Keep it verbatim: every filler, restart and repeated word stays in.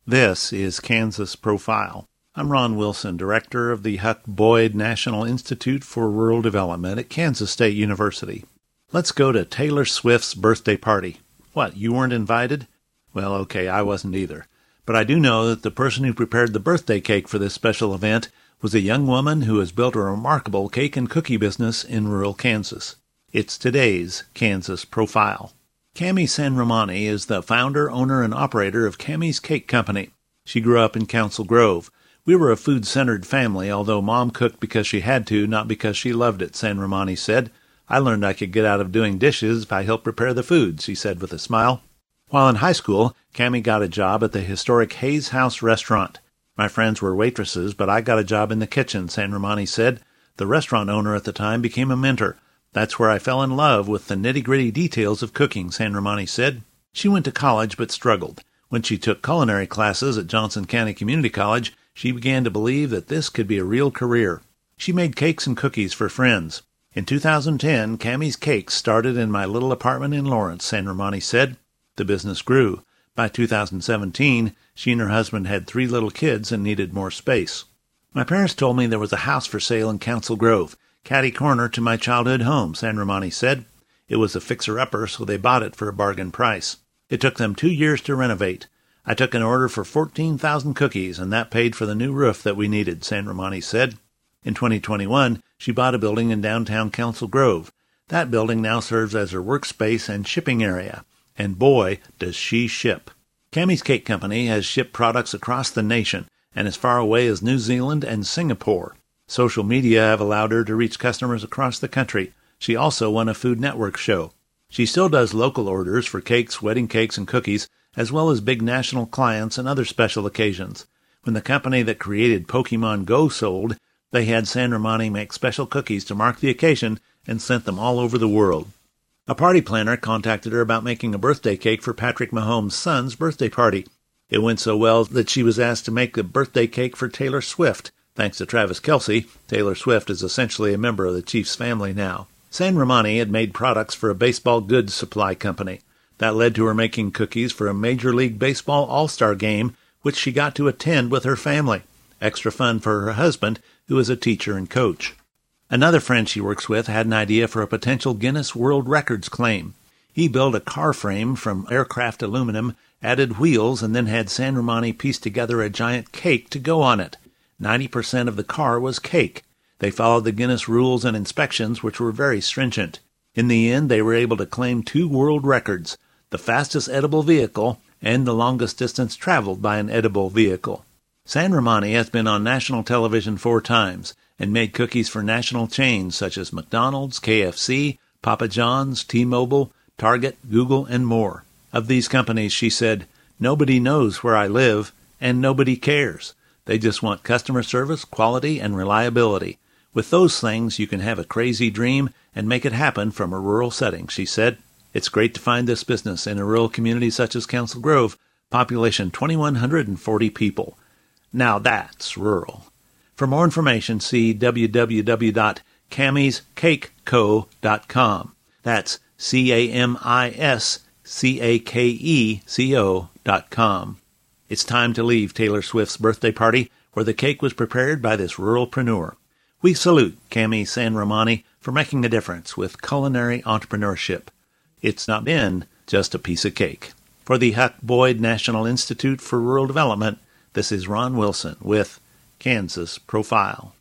This is Kansas Profile. I'm Ron Wilson, director of the Huck Boyd National Institute for Rural Development at Kansas State University. Let's go to Taylor Swift's birthday party. What, you weren't invited? Well, okay, I wasn't either. But I do know that the person who prepared the birthday cake for this special event was a young woman who has built a remarkable cake and cookie business in rural Kansas. It's today's Kansas Profile. Cami San Romani is the founder, owner, and operator of Cami's Cake Company. She grew up in Council Grove. We were a food-centered family, although Mom cooked because she had to, not because she loved it, San Romani said. I learned I could get out of doing dishes if I helped prepare the food, she said with a smile. While in high school, Cami got a job at the historic Hayes House restaurant. My friends were waitresses, but I got a job in the kitchen, San Romani said. The restaurant owner at the time became a mentor. That's where I fell in love with the nitty-gritty details of cooking, San Romani said. She went to college but struggled. When she took culinary classes at Johnson County Community College, she began to believe that this could be a real career. She made cakes and cookies for friends. In two thousand ten, Cami's Cakes started in my little apartment in Lawrence, San Romani said. The business grew. By two thousand seventeen, she and her husband had three little kids and needed more space. My parents told me there was a house for sale in Council Grove, catty corner to my childhood home, San Romani said. It was a fixer-upper, so they bought it for a bargain price. It took them two years to renovate. I took an order for fourteen thousand cookies, and that paid for the new roof that we needed, San Romani said. In twenty twenty-one, she bought a building in downtown Council Grove. That building now serves as her workspace and shipping area. And boy, does she ship. Cami's Cake Company has shipped products across the nation and as far away as New Zealand and Singapore. Social media have allowed her to reach customers across the country. She also won a Food Network show. She still does local orders for cakes, wedding cakes, and cookies, as well as big national clients and other special occasions. When the company that created Pokemon Go sold, they had San Romani make special cookies to mark the occasion and sent them all over the world. A party planner contacted her about making a birthday cake for Patrick Mahomes' son's birthday party. It went so well that she was asked to make the birthday cake for Taylor Swift. Thanks to Travis Kelce, Taylor Swift is essentially a member of the Chiefs family now. San Romani had made products for a baseball goods supply company. That led to her making cookies for a Major League Baseball All-Star game, which she got to attend with her family. Extra fun for her husband, who is a teacher and coach. Another friend she works with had an idea for a potential Guinness World Records claim. He built a car frame from aircraft aluminum, added wheels, and then had San Romani piece together a giant cake to go on it. Ninety percent of the car was cake. They followed the Guinness rules and inspections, which were very stringent. In the end, they were able to claim two world records, the fastest edible vehicle and the longest distance traveled by an edible vehicle. San Romani has been on national television four times and made cookies for national chains such as McDonald's, K F C, Papa John's, T-Mobile, Target, Google, and more. Of these companies, she said, "Nobody knows where I live, and nobody cares. They just want customer service, quality, and reliability. With those things, you can have a crazy dream and make it happen from a rural setting," she said. It's great to find this business in a rural community such as Council Grove, population two thousand one hundred forty people. Now that's rural. For more information, see w w w dot camis cake co dot com. That's C A M I S C A K E C O dot com. It's time to leave Taylor Swift's birthday party, where the cake was prepared by this ruralpreneur. We salute Cami San Romani for making a difference with culinary entrepreneurship. It's not been just a piece of cake. For the Huck Boyd National Institute for Rural Development, this is Ron Wilson with Kansas Profile.